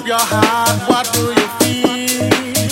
your heart, what do you feel?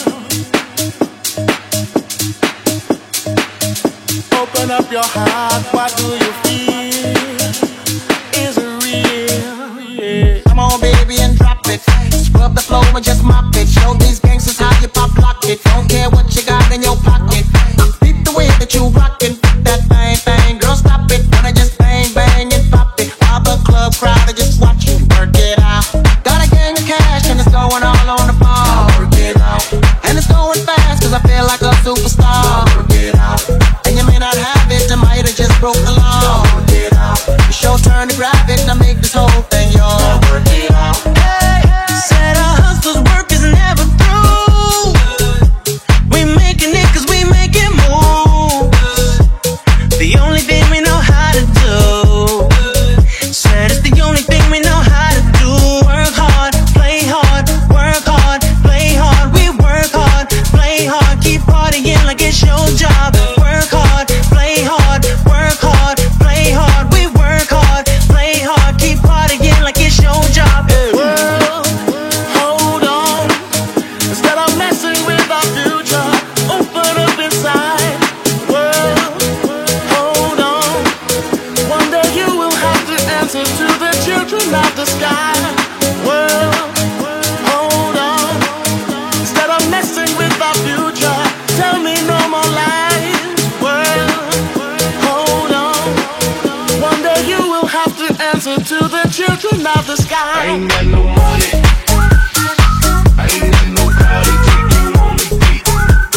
Open up your heart, what do you feel? Is it real? Yeah. Come on, baby, and drop it. Scrub the floor and just mop it. Show these gangsters how you pop lock it. Don't care what you got in your pocket. Beat the way that you rockin'. That thing, girl, stop it. Wanna just bang, bang, and pop it. While the club crowd are just watching. Work it out. Got a gang of cash and it's going all on the ball. Work it out. And it's going fast cause I feel like a superstar. Work it out. And you may not have it, I might have just broke the law. Work it out. It's your turn to grab it and I make this whole thing yours. Work it out. Hey, said a hustler's work is never through. We making it cause we making moves. The only thing we know how to do. Said it's the only thing we know how to do. Work hard, play hard, work hard, play hard. We work hard, play hard, keep partying like it's your job. Work hard, play hard, work hard, play hard. We work hard, play hard, keep partying like it's your job. World, hold on. Instead of messing with our future, open up inside. World, hold on. One day you will have to answer to the children of the sky. World, hold on. Instead of messing with our future, tell me no more lies. World, hold on. One day you will have to answer to the children of the sky. I ain't got no money. I ain't got no car to take you on the beat.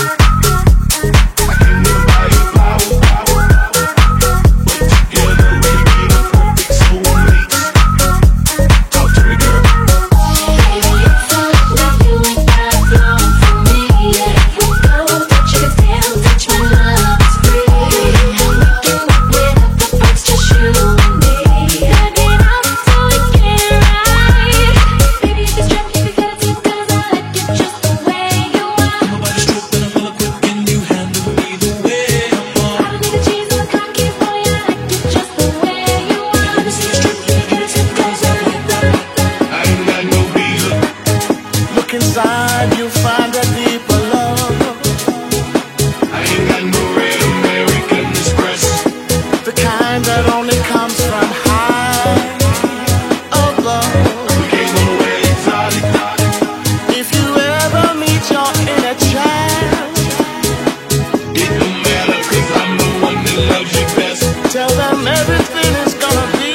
I came to buy you flowers, but together we be the perfect soulmates. Talk to me, girl. Baby, it's so like you ain't got long for me. Let you go, touch your tail, touch my love, it's free. We can whip it up, the brakes, just you and me. Back it up so we can ride. Baby, if it's trapped, you gotta take 'cause I like it just the way you are. Nobody stripping, I'm hella quick, can you handle me the way I'm on? I don't need a cheese or a cocky boy, I like it just the way you are. Let me see you strip, let me get it tip, 'cause I like that. I ain't got no visa. Look inside, you'll find a deeper love. I ain't got no red American Express. The kind that only comes from high above. We can't go nowhere exotic. If you ever meet your inner child, It don't matter 'cause I'm the one that loves you best. tell them everything is gonna be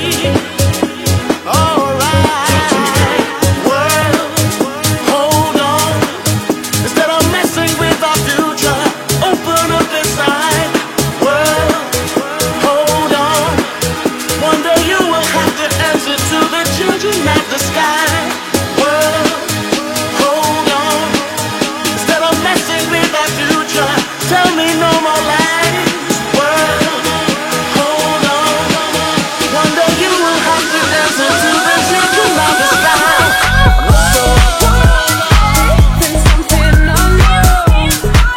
alright. World, hold on. Instead of messing with our future, open up inside. World, hold on. One day you will have to answer to the children of the sky. World, hold on. Instead of messing with our future, tell me no more lies. World, hold on. One day you will have to answer to the children of the sky. Then something unknown.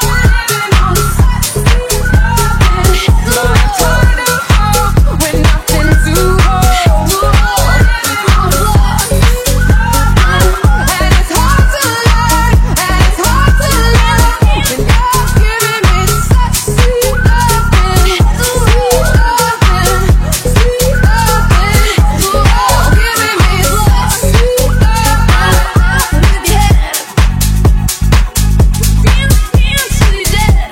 With nothing to hold. And it's hard to learn, and it's hard to love. When you're giving me such sweet loving, sweet loving, sweet loving. You're giving me such sweet loving. With your head, real sweet dead.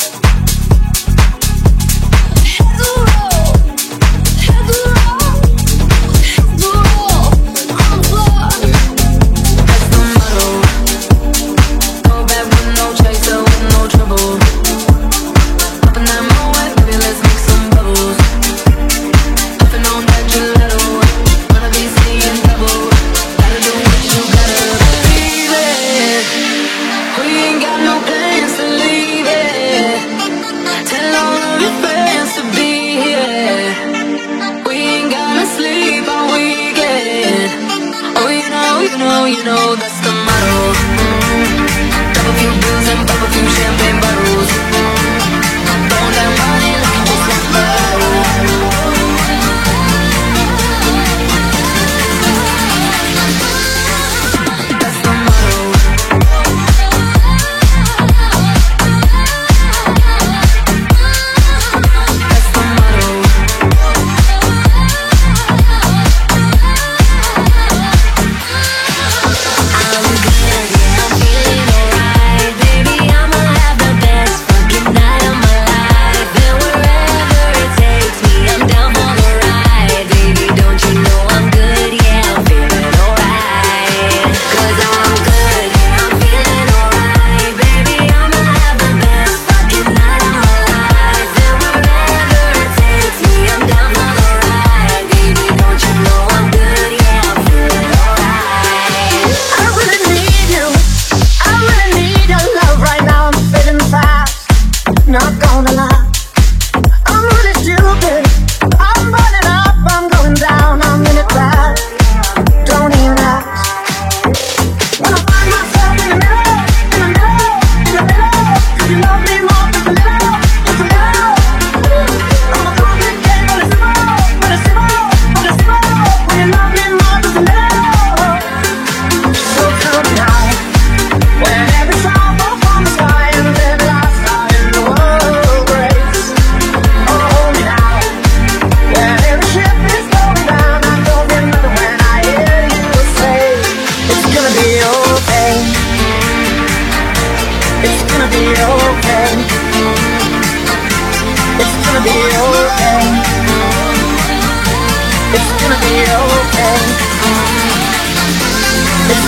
Head to roll, head to roll, head to roll on the floor. That's the motto. No bad with no chaser, with no trouble. Up and down my way, baby, let's make some bubbles. Puffing on that gelato, wanna be seeing double. Gotta do what you gotta, baby. We ain't got no plans to leave it. Tell all of your friends to be here. We ain't gonna sleep all weekend. Oh, you know that's the motto. Double few bills and pop a few champagne bottles. Throwing that money like it was my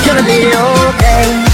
gonna be okay.